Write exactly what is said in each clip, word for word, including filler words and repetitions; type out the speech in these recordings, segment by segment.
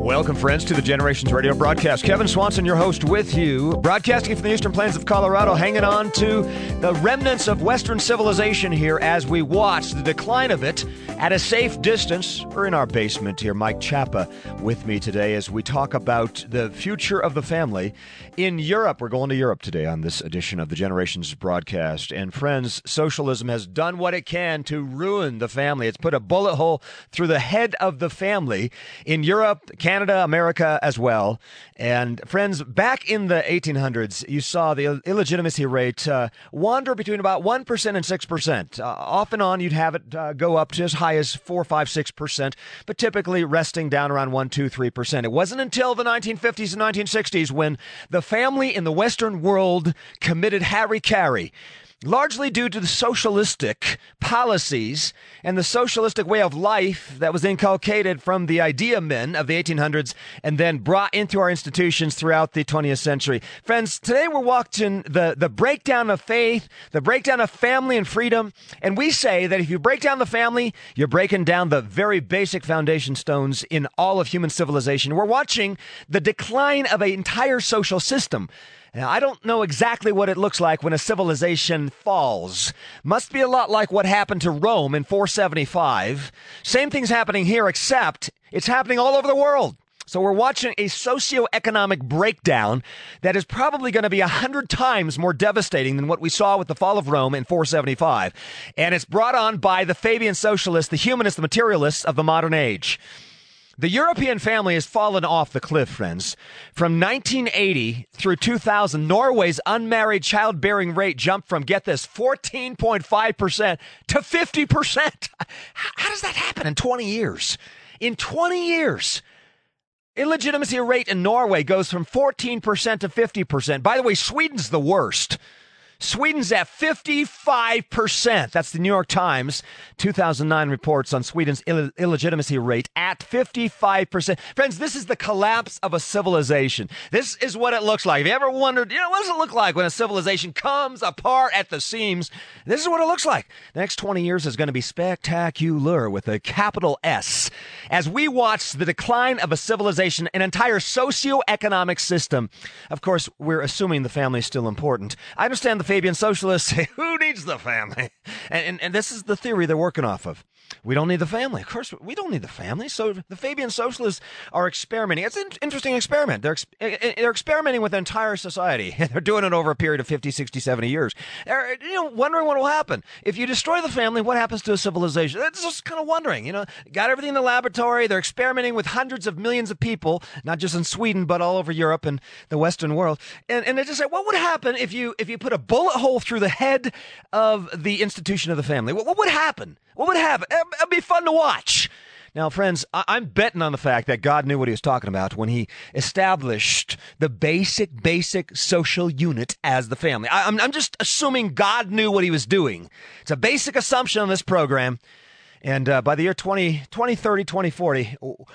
Welcome, friends, to the Generations Radio broadcast. Kevin Swanson, your host, with you, broadcasting from the eastern plains of Colorado, hanging on to the remnants of Western civilization here as we watch the decline of it at a safe distance. We're in our basement here. Mike Chapa with me today as we talk about the future of the family in Europe. We're going to Europe today on this edition of the Generations broadcast. And friends, socialism has done what it can to ruin the family. It's put a bullet hole through the head of the family in Europe, Canada, America as well. And friends, back in the eighteen hundreds, you saw the illegitimacy rate uh, wander between about one percent and six percent. Uh, off and on, you'd have it uh, go up to as high as four, five, six percent, but typically resting down around one, two, three percent. It wasn't until the nineteen fifties and nineteen sixties when the family in the Western world committed hara-kiri, largely due to the socialistic policies and the socialistic way of life that was inculcated from the idea men of the eighteen hundreds and then brought into our institutions throughout the twentieth century. Friends, today we're watching the, the breakdown of faith, the breakdown of family and freedom, and we say that if you break down the family, you're breaking down the very basic foundation stones in all of human civilization. We're watching the decline of an entire social system. Now, I don't know exactly what it looks like when a civilization falls. Must be a lot like what happened to Rome in four seventy-five. Same thing's happening here, except it's happening all over the world. So we're watching a socioeconomic breakdown that is probably going to be a hundred times more devastating than what we saw with the fall of Rome in four seventy-five. And it's brought on by the Fabian socialists, the humanists, the materialists of the modern age. The European family has fallen off the cliff, friends. From nineteen eighty through two thousand, Norway's unmarried childbearing rate jumped from, get this, fourteen point five percent to fifty percent. How does that happen in twenty years? In twenty years, illegitimacy rate in Norway goes from fourteen percent to fifty percent. By the way, Sweden's the worst. Sweden's at fifty-five percent. That's the New York Times two thousand nine reports on Sweden's Ill- illegitimacy rate at fifty-five percent. Friends, this is the collapse of a civilization. This is what it looks like. Have you ever wondered, you know, what does it look like when a civilization comes apart at the seams? This is what it looks like. The next twenty years is going to be spectacular with a capital S. As we watch the decline of a civilization, an entire socioeconomic system. Of course, we're assuming the family is still important. I understand the Fabian socialists say, who needs the family? And, and, and this is the theory they're working off of. We don't need the family. Of course, we don't need the family. So the Fabian socialists are experimenting. It's an interesting experiment. They're, ex- they're experimenting with the entire society. They're doing it over a period of fifty, sixty, seventy years. They're, you know, wondering what will happen. If you destroy the family, what happens to a civilization? That's just kind of wondering. You know, got everything in the laboratory. They're experimenting with hundreds of millions of people, not just in Sweden, but all over Europe and the Western world. And, and they just say, what would happen if you if you put a bullet hole through the head of the institution of the family? What, what would happen? What would happen? It'd be fun to watch. Now, friends, I- I'm betting on the fact that God knew what he was talking about when he established the basic, basic social unit as the family. I- I'm-, I'm just assuming God knew what he was doing. It's a basic assumption on this program. And uh, by the year twenty, twenty thirty, twenty forty,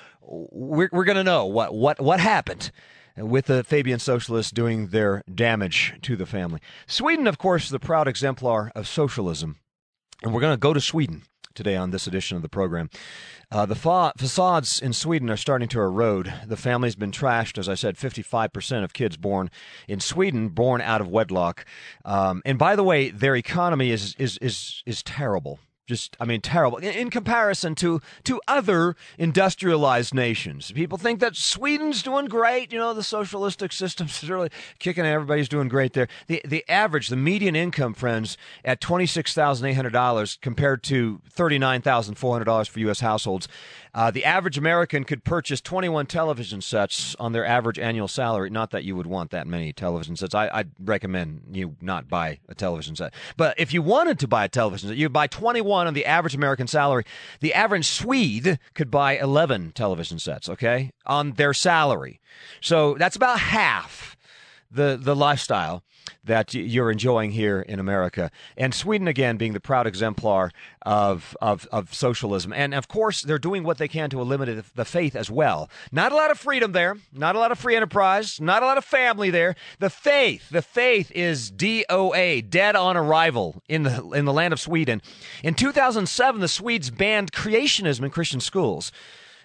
we're, we're going to know what, what, what happened with the Fabian socialists doing their damage to the family. Sweden, of course, is the proud exemplar of socialism. And we're going to go to Sweden today on this edition of the program. Uh, the fa- facades in Sweden are starting to erode. The family's been trashed. As I said, fifty-five percent of kids born in Sweden born out of wedlock. Um, and by the way, their economy is is is is terrible. Just, I mean, terrible in, in comparison to, to other industrialized nations. People think that Sweden's doing great. You know, the socialistic system's really kicking. Everybody's doing great there. The the average, the median income, friends, at twenty-six thousand eight hundred dollars compared to thirty-nine thousand four hundred dollars for U S households. Uh, the average American could purchase twenty-one television sets on their average annual salary. Not that you would want that many television sets. I, I'd recommend you not buy a television set. But if you wanted to buy a television set, you'd buy twenty-one on the average American salary. The average Swede could buy eleven television sets, okay, on their salary. So that's about half the the lifestyle that you're enjoying here in America. And Sweden, again, being the proud exemplar of, of, of socialism. And, of course, they're doing what they can to eliminate the faith as well. Not a lot of freedom there. Not a lot of free enterprise. Not a lot of family there. The faith, the faith is D O A, dead on arrival in the, in the land of Sweden. In two thousand seven, the Swedes banned creationism in Christian schools.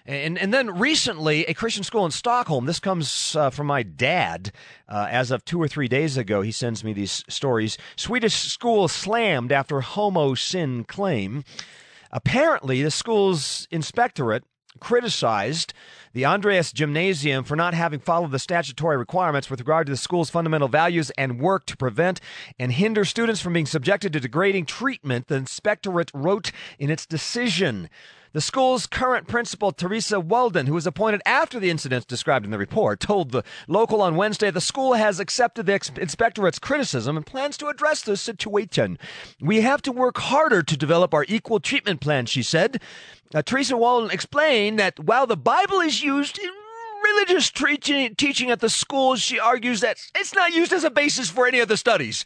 And and then recently, a Christian school in Stockholm, this comes uh, from my dad, uh, as of two or three days ago, he sends me these stories. Swedish school slammed after homo sin claim. Apparently, the school's inspectorate criticized the Andreas Gymnasium for not having followed the statutory requirements with regard to the school's fundamental values and work to prevent and hinder students from being subjected to degrading treatment, the inspectorate wrote in its decision. The school's current principal, Teresa Walden, who was appointed after the incidents described in the report, told the Local on Wednesday the school has accepted the ex- inspectorate's criticism and plans to address the situation. We have to work harder to develop our equal treatment plan, she said. Uh, Teresa Walden explained that while the Bible is used in religious teaching, teaching at the schools, she argues that it's not used as a basis for any of the studies.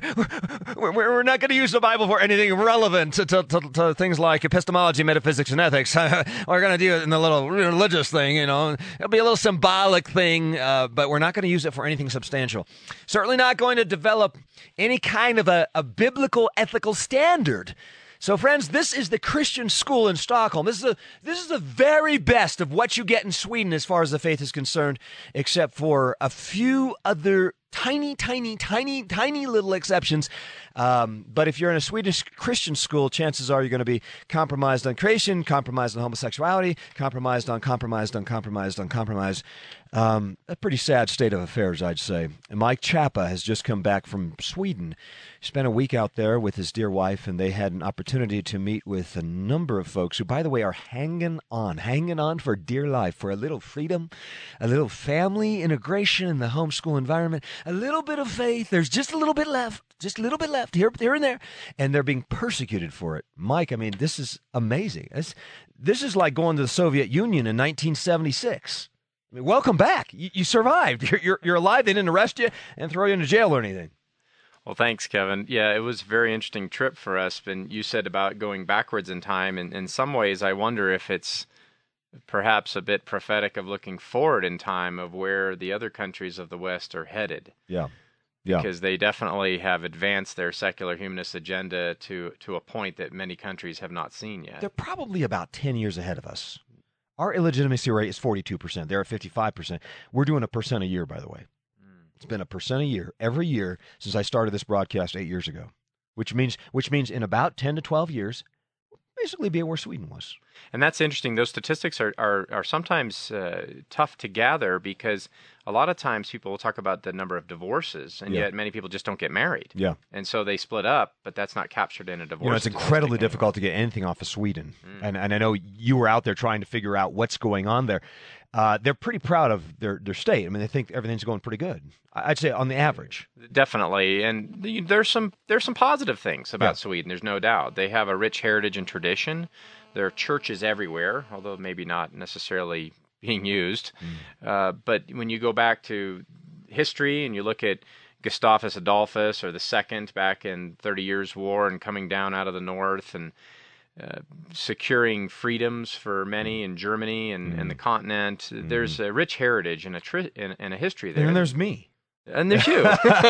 we're, we're not going to use the Bible for anything relevant to, to, to, to things like epistemology, metaphysics, and ethics. We're going to do it in the little religious thing, you know. It'll be a little symbolic thing, uh, but we're not going to use it for anything substantial. Certainly not going to develop any kind of a, a biblical ethical standard. So, friends, this is the Christian school in Stockholm. This is a, this is the very best of what you get in Sweden as far as the faith is concerned, except for a few other tiny, tiny, tiny, tiny little exceptions. Um, but if you're in a Swedish Christian school, chances are you're going to be compromised on creation, compromised on homosexuality, compromised on compromised on compromised on compromise. Um, a pretty sad state of affairs, I'd say. And Mike Chapa has just come back from Sweden. He spent a week out there with his dear wife, and they had an opportunity to meet with a number of folks who, by the way, are hanging on, hanging on for dear life, for a little freedom, a little family integration in the homeschool environment, a little bit of faith. There's just a little bit left, just a little bit left here, here and there, and they're being persecuted for it. Mike, I mean, this is amazing. This, this is like going to the Soviet Union in nineteen seventy-six. I mean, welcome back. You, you survived. You're, you're, you're alive. They didn't arrest you and throw you into jail or anything. Well, thanks, Kevin. Yeah, it was a very interesting trip for us. And you said about going backwards in time. And in some ways, I wonder if it's perhaps a bit prophetic of looking forward in time of where the other countries of the West are headed. Yeah. Yeah. Because they definitely have advanced their secular humanist agenda to, to a point that many countries have not seen yet. They're probably about ten years ahead of us. Our illegitimacy rate is forty-two percent. They're at fifty-five percent. We're doing a percent a year, by the way. Mm. It's been a percent a year every year since I started this broadcast eight years ago, which means which means in about ten to twelve years, basically be where Sweden was. And that's interesting. Those statistics are, are, are sometimes uh, tough to gather because a lot of times people will talk about the number of divorces, and yeah. yet many people just don't get married. Yeah. And so they split up, but that's not captured in a divorce. You know, it's incredibly difficult to get anything off of Sweden. Mm. And, and I know you were out there trying to figure out what's going on there. Uh, they're pretty proud of their, their state. I mean, they think everything's going pretty good. I'd say on the average. Definitely. And the, there's some there's some positive things about yeah. Sweden. There's no doubt. They have a rich heritage and tradition. There are churches everywhere, although maybe not necessarily being used. Mm. Uh, but when you go back to history and you look at Gustavus Adolphus or the Second back in Thirty Years' War and coming down out of the north and Uh, securing freedoms for many in Germany and, mm. and the continent. Mm. There's a rich heritage and a tri- and, and a history there. And there's me. And there's you.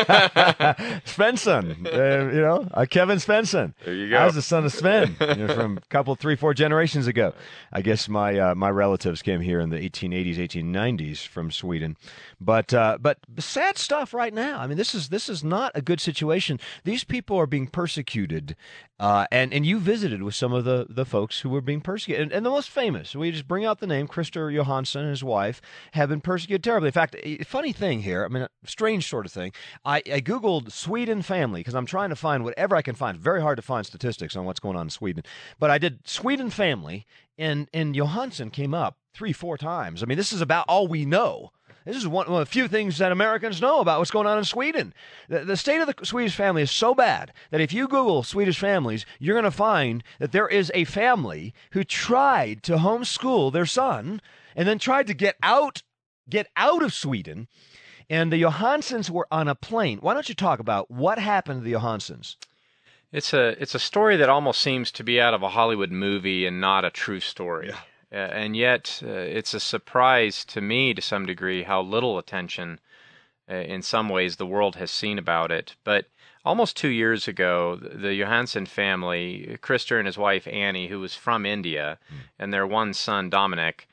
Svensson, uh, you know, uh, Kevin Svensson. There you go. I was the son of Sven, you know, from a couple, three, four generations ago. I guess my uh, my relatives came here in the eighteen eighties, eighteen nineties from Sweden. But uh, but sad stuff right now. I mean, this is this is not a good situation. These people are being persecuted, uh, and and you visited with some of the, the folks who were being persecuted, and, and the most famous. We just bring out the name Christer Johansson and his wife have been persecuted terribly. In fact, a funny thing here. I mean. Strange sort of thing. I, I Googled Sweden family because I'm trying to find whatever I can find. Very hard to find statistics on what's going on in Sweden. But I did Sweden family, and, and Johansson came up three, four times. I mean, this is about all we know. This is one, one of the few things that Americans know about what's going on in Sweden. The, the state of the Swedish family is so bad that if you Google Swedish families, you're going to find that there is a family who tried to homeschool their son and then tried to get out, get out of Sweden. And the Johanssons were on a plane. Why don't you talk about what happened to the Johanssons? It's a it's a story that almost seems to be out of a Hollywood movie and not a true story. Yeah. Uh, and yet uh, it's a surprise to me to some degree how little attention uh, in some ways the world has seen about it. But almost two years ago, the Johansson family, Christer and his wife Annie, who was from India, mm. and their one son Dominic,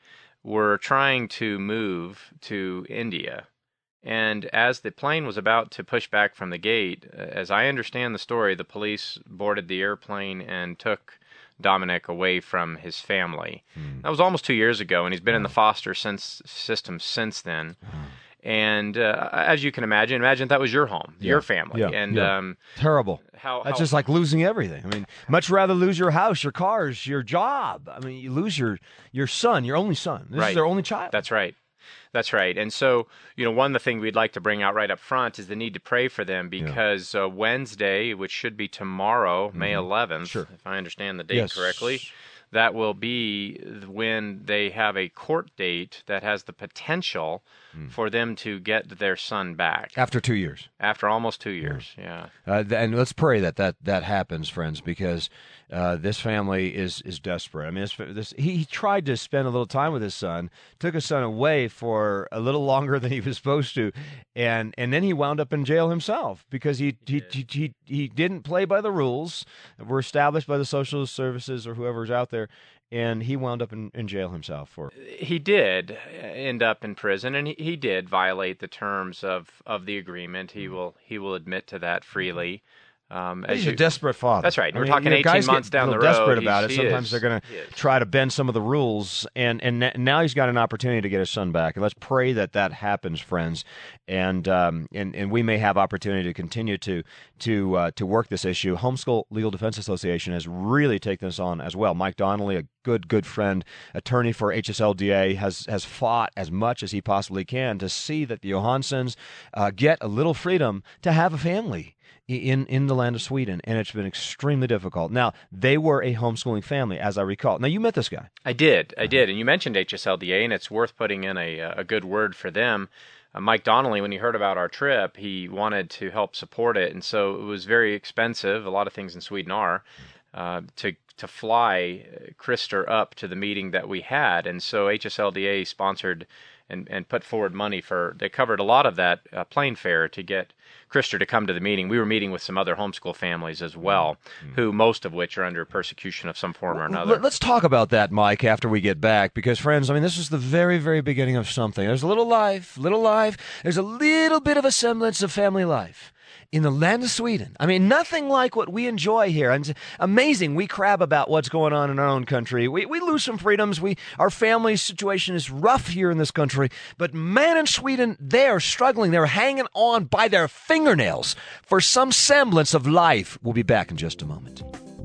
were trying to move to India. And as the plane was about to push back from the gate, as I understand the story, the police boarded the airplane and took Dominic away from his family. Hmm. That was almost two years ago, and he's been oh. in the foster since, system since then. Oh. And uh, as you can imagine, imagine that was your home, yeah. your family. Yeah. And yeah. Um, Terrible. How, That's how, just like losing everything. I mean, much rather lose your house, your cars, your job. I mean, you lose your, your son, your only son. This right. is their only child. That's right. That's right. And so, you know, one of the things we'd like to bring out right up front is the need to pray for them, because yeah. uh, Wednesday, which should be tomorrow, mm-hmm. May eleventh, sure. if I understand the date yes. correctly, that will be when they have a court date that has the potential mm. for them to get their son back. After two years. After almost two years, yeah. yeah. Uh, and let's pray that that, that happens, friends, because uh, this family is, is desperate. I mean, this, this, he tried to spend a little time with his son, took his son away for a little longer than he was supposed to, and, and then he wound up in jail himself because he he, he, he, he didn't play by the rules that were established by the social services or whoever's out there. And he wound up in, in jail himself for it. He did end up in prison, and he, he did violate the terms of, of the agreement. He will he will admit to that freely. Um, as he's you, a desperate father. That's right. I We're mean, talking you know, eighteen guys months get down a the little road. Desperate about He's, it. Sometimes is. they're going to try to bend some of the rules, and and now he's got an opportunity to get his son back. And let's pray that that happens, friends. And um and, and we may have opportunity to continue to to uh, to work this issue. Homeschool Legal Defense Association has really taken this on as well. Mike Donnelly, a good good friend, attorney for H S L D A, has has fought as much as he possibly can to see that the Johanssons uh, get a little freedom to have a family in, in the land of Sweden, and it's been extremely difficult. Now, they were a homeschooling family, as I recall. Now, you met this guy. I did, I did, and you mentioned H S L D A, and it's worth putting in a, a good word for them. Uh, Mike Donnelly, when he heard about our trip, he wanted to help support it, and so it was very expensive. A lot of things in Sweden are, uh, to to fly Krister up to the meeting that we had, and so H S L D A sponsored and, and put forward money for, they covered a lot of that uh, plane fare to get Krister to come to the meeting. We were meeting with some other homeschool families as well, mm-hmm. who most of which are under persecution of some form or another. Let's talk about that, Mike, after we get back, because, friends, I mean, this is the very, very beginning of something. There's a little life, little life. There's a little bit of a semblance of family life in the land of Sweden. I mean, nothing like what we enjoy here. And it's amazing. We crab about what's going on in our own country. We we lose some freedoms. We our family situation is rough here in this country. But man, in Sweden, they are struggling. They're hanging on by their fingernails for some semblance of life. We'll be back in just a moment.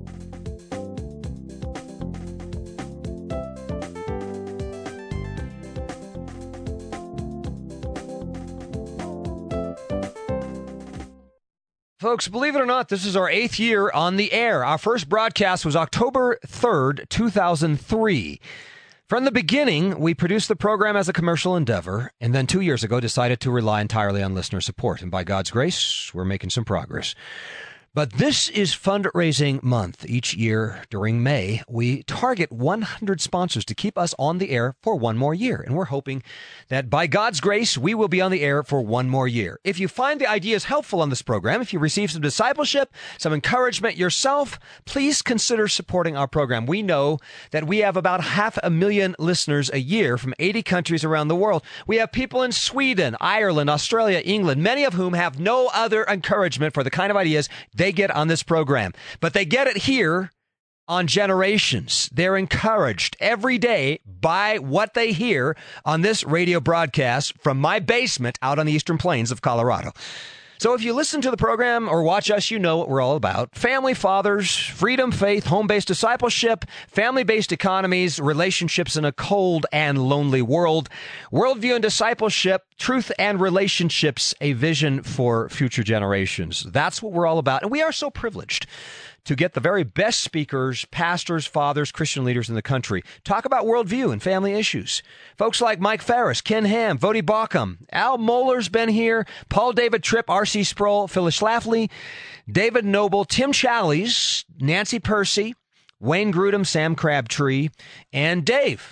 Folks, believe it or not, this is our eighth year on the air. Our first broadcast was October third, two thousand three. From the beginning, we produced the program as a commercial endeavor, and then two years ago decided to rely entirely on listener support. And by God's grace, we're making some progress. But this is fundraising month. Each year during May, we target one hundred sponsors to keep us on the air for one more year. And we're hoping that by God's grace, we will be on the air for one more year. If you find the ideas helpful on this program, if you receive some discipleship, some encouragement yourself, please consider supporting our program. We know that we have about half a million listeners a year from eighty countries around the world. We have people in Sweden, Ireland, Australia, England, many of whom have no other encouragement for the kind of ideas they get on this program. But they get it here on Generations. They're encouraged every day by what they hear on this radio broadcast from my basement out on the eastern plains of Colorado. So if you listen to the program or watch us, you know what we're all about. Family, fathers, freedom, faith, home-based discipleship, family-based economies, relationships in a cold and lonely world, worldview and discipleship, truth and relationships, a vision for future generations. That's what we're all about. And we are so privileged to get the very best speakers, pastors, fathers, Christian leaders in the country talk about worldview and family issues. Folks like Mike Ferris, Ken Ham, Vodi Bakum, Al Mohler's been here, Paul David Tripp, R C Sproul, Phyllis Schlafly, David Noble, Tim Challies, Nancy Percy, Wayne Grudem, Sam Crabtree, and Dave.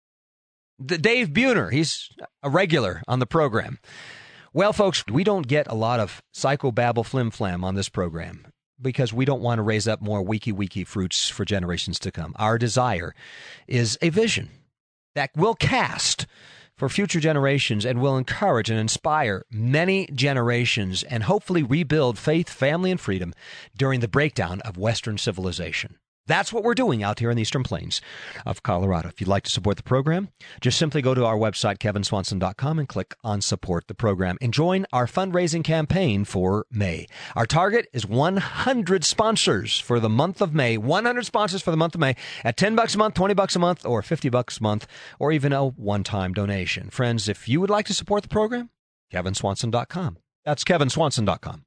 The Dave Buhner. He's a regular on the program. Well, folks, we don't get a lot of psychobabble flim-flam on this program, because we don't want to raise up more weaky, weaky fruits for generations to come. Our desire is a vision that will cast for future generations and will encourage and inspire many generations and hopefully rebuild faith, family, and freedom during the breakdown of Western civilization. That's what we're doing out here in the Eastern Plains of Colorado. If you'd like to support the program, just simply go to our website, kevin swanson dot com, and click on Support the Program and join our fundraising campaign for May. Our target is one hundred sponsors for the month of May. one hundred sponsors for the month of May at ten bucks a month, twenty bucks a month, or fifty bucks a month, or even a one-time donation. Friends, if you would like to support the program, kevin swanson dot com. That's kevin swanson dot com.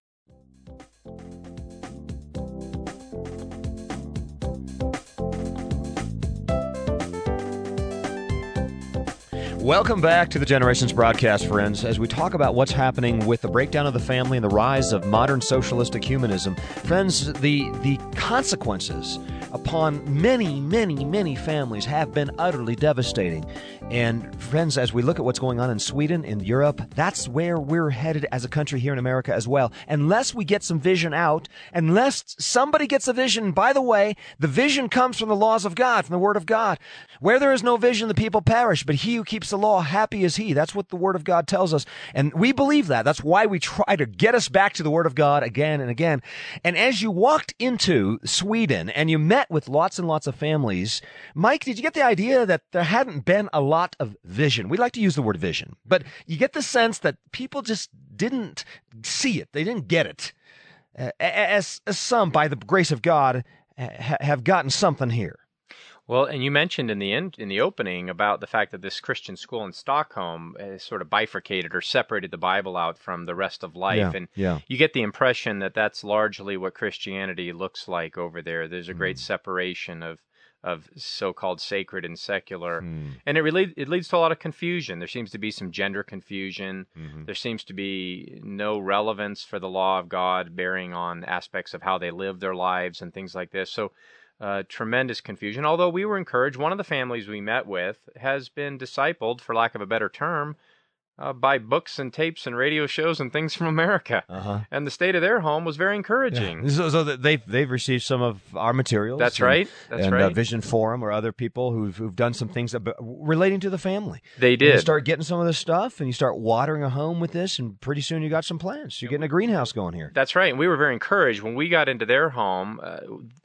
Welcome back to the Generations Broadcast, friends, as we talk about what's happening with the breakdown of the family and the rise of modern socialistic humanism. Friends, the the consequences upon many, many, many families have been utterly devastating. And friends, as we look at what's going on in Sweden, in Europe, that's where we're headed as a country here in America as well. Unless we get some vision out, unless somebody gets a vision, by the way, the vision comes from the laws of God, from the Word of God. Where there is no vision, the people perish, but he who keeps the law, happy is he. That's what the Word of God tells us. And we believe that. That's why we try to get us back to the Word of God again and again. And as you walked into Sweden and you met with lots and lots of families, Mike, did you get the idea that there hadn't been a lot of vision? We like to use the word vision, but you get the sense that people just didn't see it. They didn't get it. Uh, as, as some, by the grace of God, ha- have gotten something here. Well, and you mentioned in the end, in the opening about the fact that this Christian school in Stockholm has sort of bifurcated or separated the Bible out from the rest of life. Yeah, and yeah. you get the impression that that's largely what Christianity looks like over there. There's a great mm. separation of of so-called sacred and secular. Mm. And it really it leads to a lot of confusion. There seems to be some gender confusion. Mm-hmm. There seems to be no relevance for the law of God bearing on aspects of how they live their lives and things like this. So Uh, tremendous confusion, although we were encouraged. One of the families we met with has been discipled, for lack of a better term, uh, by books and tapes and radio shows and things from America. Uh-huh. And the state of their home was very encouraging. Yeah. So, so they've, they've received some of our materials. That's and, right. That's and, right. Uh, Vision Forum or other people who've, who've done some things about, relating to the family. They did. And you start getting some of this stuff and you start watering a home with this, and pretty soon you got some plants. You're getting a greenhouse going here. That's right. And we were very encouraged when we got into their home, uh,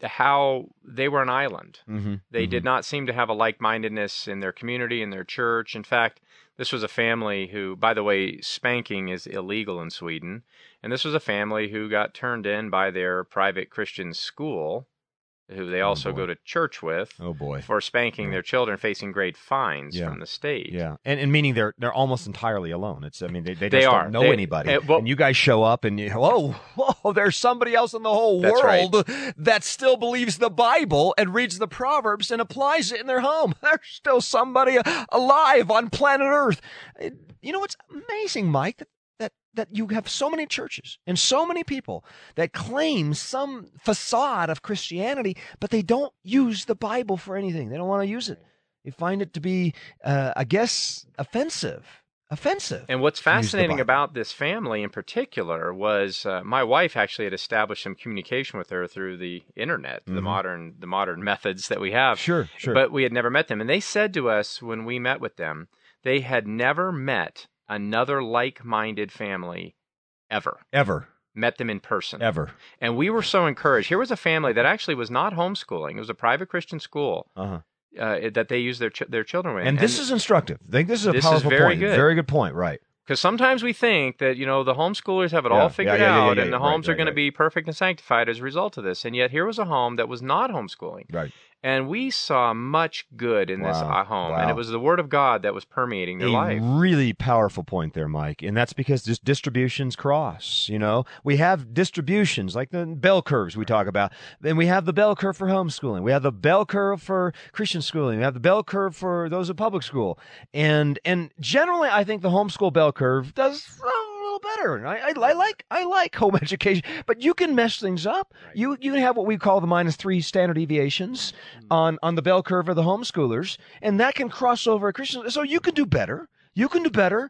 how they were an island. Mm-hmm. They mm-hmm. did not seem to have a like-mindedness in their community, in their church. In fact, this was a family who, by the way, spanking is illegal in Sweden. And this was a family who got turned in by their private Christian school, who they also oh go to church with, oh boy, for spanking yeah. their children, facing great fines yeah. from the state. Yeah, and and meaning they're they're almost entirely alone. It's I mean they they just they don't are. know they, anybody, uh, well, and you guys show up and you, whoa whoa, there's somebody else in the whole that's world right. that still believes the Bible and reads the Proverbs and applies it in their home. There's still somebody alive on planet Earth. You know what's amazing, Mike? That that that you have so many churches and so many people that claim some facade of Christianity, but they don't use the Bible for anything. They don't want to use it. They find it to be, uh, I guess, offensive. Offensive. And what's fascinating about this family in particular was uh, my wife actually had established some communication with her through the internet, mm-hmm. the modern the modern methods that we have. Sure, sure. But we had never met them. And they said to us when we met with them, they had never met another like-minded family ever. Ever. Met them in person. Ever. And we were so encouraged. Here was a family that actually was not homeschooling. It was a private Christian school. Uh-huh. Uh, that they use their ch- their children with. And, and this is instructive. I think this is a this powerful is very point. Good. Very good point, right. Because sometimes we think that, you know, the homeschoolers have it yeah, all figured yeah, yeah, yeah, out yeah, and yeah, the right, homes right, are going right. to be perfect and sanctified as a result of this. And yet here was a home that was not homeschooling. Right. And we saw much good in wow. this uh, home. Wow. And it was the Word of God that was permeating their a life. Really powerful point there, Mike. And that's because just distributions cross, you know. We have distributions like the bell curves we talk about. Then we have the bell curve for homeschooling. We have the bell curve for Christian schooling. We have the bell curve for those in public school. And and generally, I think the homeschool bell curve does a little better. I, I, I like I like home education, but you can mess things up. Right. You you can have what we call the minus three standard deviations mm-hmm. on, on the bell curve of the homeschoolers, and that can cross over a Christian. So you can do better. You can do better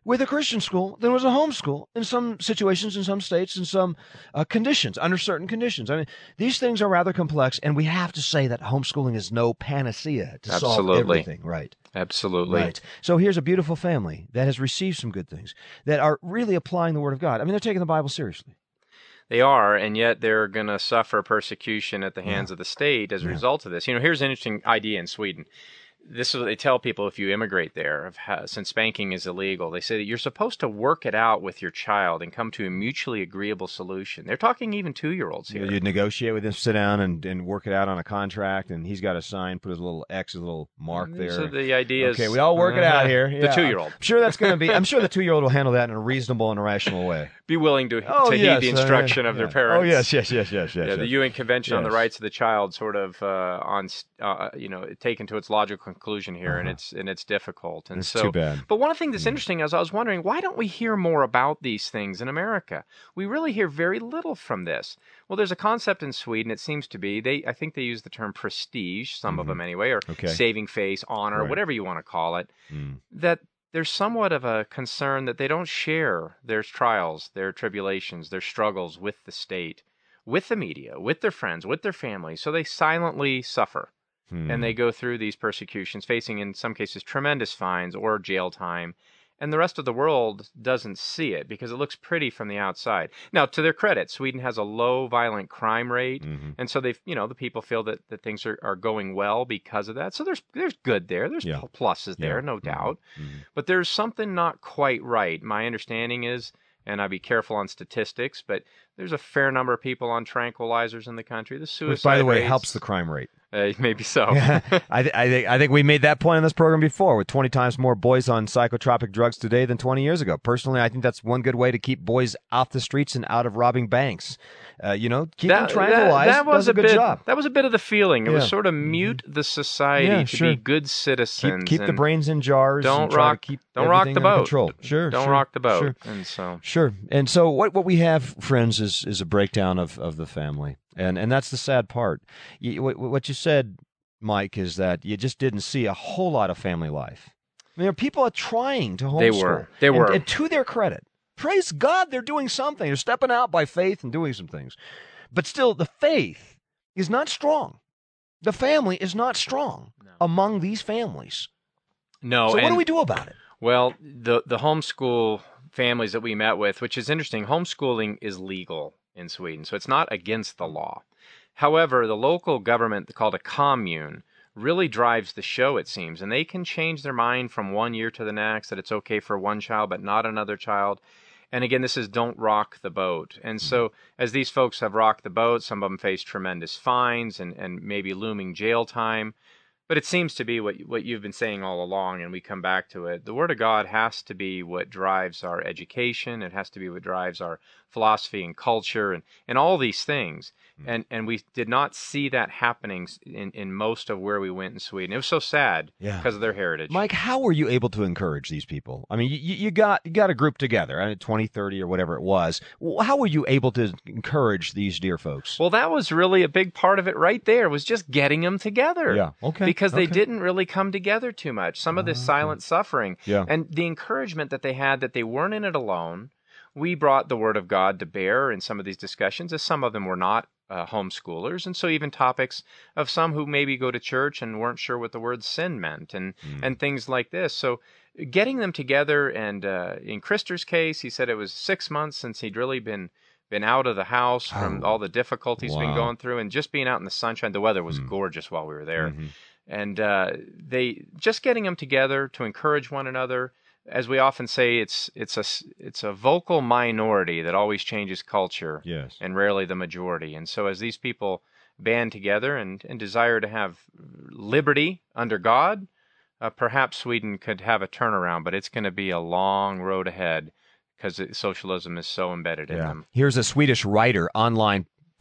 with a Christian school than was a homeschool in some situations, in some states, in some uh, conditions, under certain conditions. I mean, these things are rather complex, and we have to say that homeschooling is no panacea to solve Absolutely. everything. Right. Absolutely. Right. So here's a beautiful family that has received some good things, that are really applying the Word of God. I mean, they're taking the Bible seriously. They are, and yet they're going to suffer persecution at the hands Yeah. of the state as a Yeah. result of this. You know, here's an interesting idea in Sweden. This is what they tell people if you immigrate there, of how, since spanking is illegal. They say that you're supposed to work it out with your child and come to a mutually agreeable solution. They're talking even two-year-olds here. You'd negotiate with him, sit down and, and work it out on a contract, and he's got to sign, put his little X, his little mark there. So the idea is... Okay, we all work it out here. The Yeah. two-year-old. I'm sure that's going to be, I'm sure the two-year-old will handle that in a reasonable and rational way. Be willing to, Oh, to yes, heed the uh, instruction yeah, of yeah. their parents. Oh, yes, yes, yes, yes, yes. Yeah, the yes. U N Convention on the Yes. Rights of the Child sort of uh, on, uh, you know, taken to its logical conclusion here, Uh-huh. and it's and it's difficult. And It's so, too bad. But one thing that's interesting is I was wondering, why don't we hear more about these things in America? We really hear very little from this. Well, there's a concept in Sweden. It seems to be they. I think they use the term prestige, some of them anyway, or Okay. saving face, honor, Right. whatever you want to call it. Mm. That there's somewhat of a concern that they don't share their trials, their tribulations, their struggles with the state, with the media, with their friends, with their families. So they silently suffer. Hmm. And they go through these persecutions, facing in some cases tremendous fines or jail time. And the rest of the world doesn't see it because it looks pretty from the outside. Now, to their credit, Sweden has a low violent crime rate. Mhm. And so they, you know, the people feel that, that things are, are going well because of that. So there's there's good there. There's Yeah. pluses there, Yeah. no Mhm. doubt. Mhm. But there's something not quite right. My understanding is, and I'd be careful on statistics, but there's a fair number of people on tranquilizers in the country. The suicide Which, by the way, rates, helps the crime rate. Uh, maybe so. I, th- I think I think we made that point in this program before, with twenty times more boys on psychotropic drugs today than twenty years ago. Personally, I think that's one good way to keep boys off the streets and out of robbing banks. Uh, you know, keep them tranquilized. That, that was does a good bit, job. That was a bit of the feeling. It Yeah. was sort of mute the society Yeah, to sure. be good Keep, citizens. keep the and brains in jars. Don't and try rock. To keep don't rock everything the under boat. Control. Sure. Don't sure, rock the boat. Sure. And so. Sure. And so what what we have, friends, is is a breakdown of, of the family, and and that's the sad part. You, what, what you said, Mike, is that you just didn't see a whole lot of family life. I mean, people are trying to homeschool. They were. They And- were. And to their credit, praise God, they're doing something. They're stepping out by faith and doing some things. But still, the faith is not strong. The family is not strong No. among these families. No. So what and, do we do about it? Well, the the homeschool families that we met with, which is interesting, homeschooling is legal in Sweden, so it's not against the law. However, the local government, called a commune, really drives the show, it seems, and they can change their mind from one year to the next that it's okay for one child but not another child. And again, this is don't rock the boat. And so as these folks have rocked the boat, some of them face tremendous fines and, and maybe looming jail time. But it seems to be what what you've been saying all along, and we come back to it. The Word of God has to be what drives our education. It has to be what drives our philosophy and culture and, and all these things. And and we did not see that happening in, in most of where we went in Sweden. It was so sad Yeah. because of their heritage. Mike, how were you able to encourage these people? I mean, you, you got you got a group together, I mean, twenty, thirty, or whatever it was. Well, how were you able to encourage these dear folks? Well, that was really a big part of it right there, was just getting them together. Yeah, okay. Because they okay. didn't really come together too much. Some of this Okay. silent suffering. Yeah. And the encouragement that they had that they weren't in it alone. We brought the Word of God to bear in some of these discussions, as some of them were not uh, homeschoolers. And so even topics of some who maybe go to church and weren't sure what the word sin meant and, Mm. and things like this. So getting them together, and uh, in Krister's case, he said it was six months since he'd really been been out of the house from Oh. all the difficulties he's been Wow. going through, and just being out in the sunshine. The weather was Mm. gorgeous while we were there. Mhm. And uh, they just getting them together to encourage one another. As we often say, it's it's a it's a vocal minority that always changes culture, Yes. and rarely the majority. And so, as these people band together and, and desire to have liberty under God, uh, perhaps Sweden could have a turnaround. But it's going to be a long road ahead because socialism is so embedded in Yeah. them. Here's a Swedish writer, online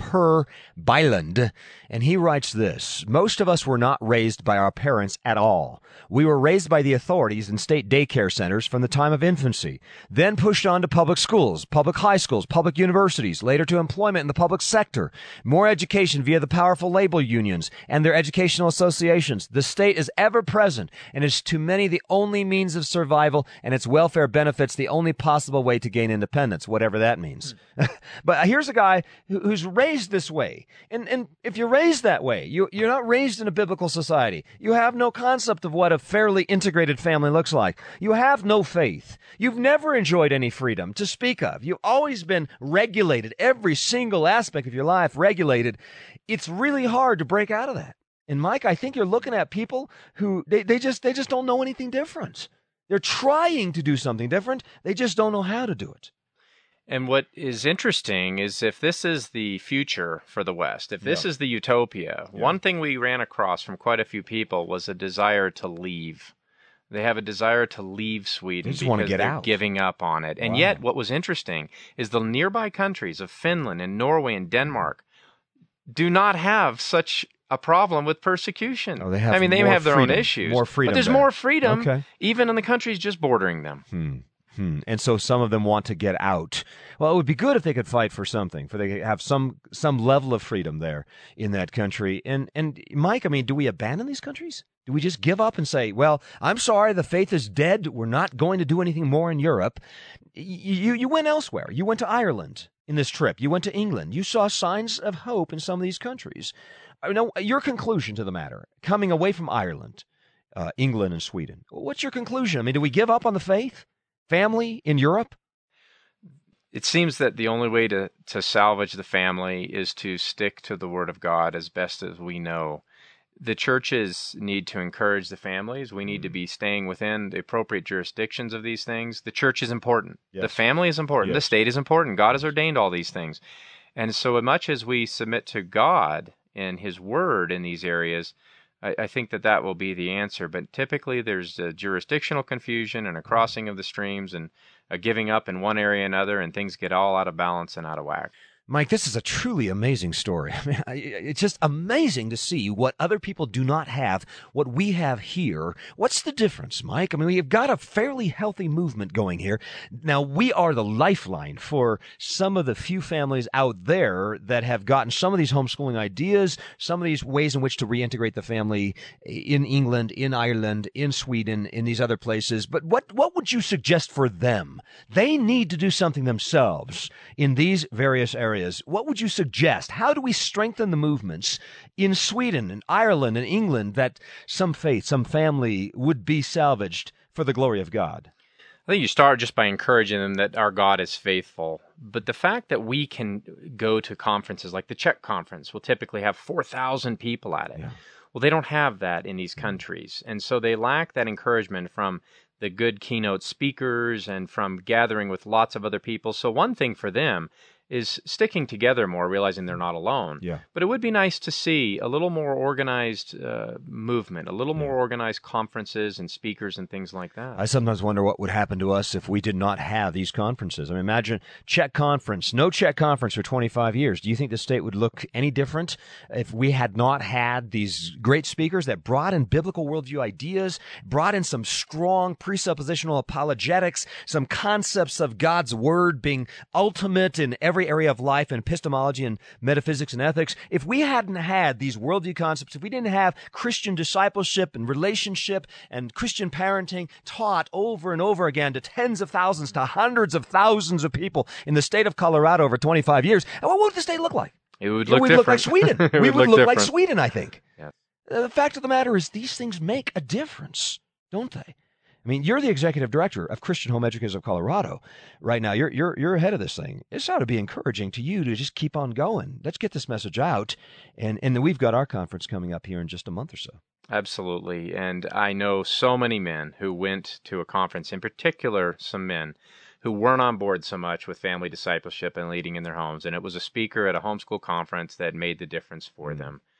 Per Byland, and he writes this: most of us were not raised by our parents at all. We were raised by the authorities in state daycare centers from the time of infancy, then pushed on to public schools, public high schools, public universities, later to employment in the public sector, more education via the powerful labor unions and their educational associations. The state is ever present and is to many the only means of survival, and its welfare benefits the only possible way to gain independence, whatever that means. But here's a guy who, who's raised this way. And, and if you're raised that way, you, you're not raised in a biblical society. You have no concept of what a fairly integrated family looks like. You have no faith. You've never enjoyed any freedom to speak of. You've always been regulated, every single aspect of your life regulated. It's really hard to break out of that. And Mike, I think you're looking at people who they, they just they just don't know anything different. They're trying to do something different. They just don't know how to do it. And what is interesting is if this is the future for the West, if this yeah. is the utopia, yeah. one thing we ran across from quite a few people was a desire to leave. They have a desire to leave Sweden they because get they're out. giving up on it. And wow. yet what was interesting is the nearby countries of Finland and Norway and Denmark do not have such a problem with persecution. Oh, they have I mean, they more have their freedom, own issues. More freedom but there's there. more freedom okay. even in the countries just bordering them. Hmm. Hmm. And so some of them want to get out. Well, it would be good if they could fight for something, for they could have some some level of freedom there in that country. And and Mike, I mean, do we abandon these countries? Do we just give up and say, well, I'm sorry, the faith is dead. We're not going to do anything more in Europe. You you went elsewhere. You went to Ireland in this trip. You went to England. You saw signs of hope in some of these countries. I know your conclusion to the matter, coming away from Ireland, uh, England, and Sweden. What's your conclusion? I mean, do we give up on the faith? Family in Europe? It seems that the only way to, to salvage the family is to stick to the Word of God as best as we know. The churches need to encourage the families. We need to be staying within the appropriate jurisdictions of these things. The church is important. Yes. The family is important. Yes. The state is important. God has ordained all these things. And so as much as we submit to God and His Word in these areas, I, I think that that will be the answer. But typically there's a jurisdictional confusion and a crossing of the streams and a giving up in one area and another, and things get all out of balance and out of whack. Mike, this is a truly amazing story. I mean, it's just amazing to see what other people do not have, what we have here. What's the difference, Mike? I mean, we've got a fairly healthy movement going here. Now, we are the lifeline for some of the few families out there that have gotten some of these homeschooling ideas, some of these ways in which to reintegrate the family in England, in Ireland, in Sweden, in these other places. But what, what would you suggest for them? They need to do something themselves in these various areas. What would you suggest? How do we strengthen the movements in Sweden and Ireland and England that some faith, some family would be salvaged for the glory of God? I think you start just by encouraging them that our God is faithful. But the fact that we can go to conferences like the Czech conference will typically have four thousand people at it. Yeah. Well, they don't have that in these countries. And so they lack that encouragement from the good keynote speakers and from gathering with lots of other people. So one thing for them is sticking together more, realizing they're not alone. Yeah. But it would be nice to see a little more organized uh, movement, a little yeah. more organized conferences and speakers and things like that. I sometimes wonder what would happen to us if we did not have these conferences. I mean, imagine Czech conference, no Czech conference for twenty-five years. Do you think the state would look any different if we had not had these great speakers that brought in biblical worldview ideas, brought in some strong presuppositional apologetics, some concepts of God's word being ultimate in every every area of life and epistemology and metaphysics and ethics? If we hadn't had these worldview concepts, if we didn't have Christian discipleship and relationship and Christian parenting taught over and over again to tens of thousands, to hundreds of thousands of people in the state of Colorado over twenty-five years, what would the state look like? It would look We'd different. look like Sweden. we would would look, look like Sweden, I think. Yes. Uh, the fact of the matter is these things make a difference, don't they? I mean, you're the executive director of Christian Home Educators of Colorado right now. You're you're you're ahead of this thing. This ought to be encouraging to you to just keep on going. Let's get this message out, and and we've got our conference coming up here in just a month or so. Absolutely, and I know so many men who went to a conference, in particular some men who weren't on board so much with family discipleship and leading in their homes, and it was a speaker at a homeschool conference that made the difference for mm-hmm. them.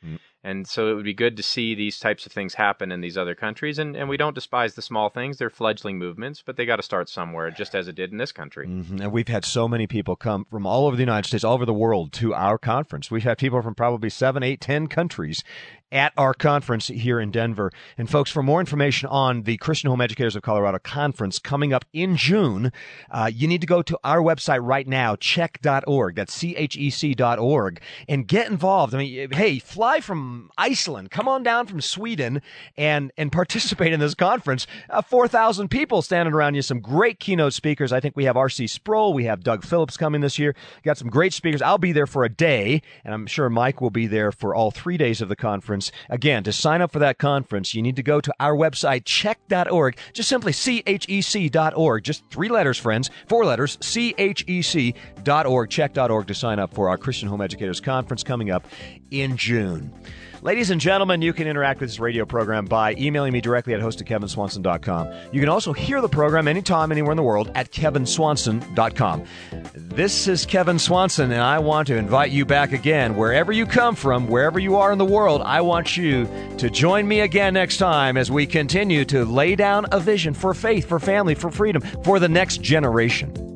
Mm. And so it would be good to see these types of things happen in these other countries. And, and we don't despise the small things. They're fledgling movements, but they got to start somewhere, just as it did in this country. Mm-hmm. And we've had so many people come from all over the United States, all over the world to our conference. We've had people from probably seven, eight, ten countries at our conference here in Denver. And folks, for more information on the Christian Home Educators of Colorado Conference coming up in June, uh, you need to go to our website right now, chec dot org. That's C H E C dot org, and get involved. I mean, hey, fly from Iceland, come on down from Sweden and, and participate in this conference. Uh, four thousand people standing around you, some great keynote speakers. I think we have R C Sproul. We have Doug Phillips coming this year. Got some great speakers. I'll be there for a day, and I'm sure Mike will be there for all three days of the conference. Again, to sign up for that conference, you need to go to our website, chec dot org. Just simply C H E C dot org. Just three letters, friends. Four letters, C H E C dot org. chec dot org to sign up for our Christian Home Educators Conference coming up in June. Ladies and gentlemen, you can interact with this radio program by emailing me directly at host at kevin swanson dot com. You can also hear the program anytime, anywhere in the world at kevin swanson dot com. This is Kevin Swanson, and I want to invite you back again. Wherever you come from, wherever you are in the world, I want you to join me again next time as we continue to lay down a vision for faith, for family, for freedom, for the next generation.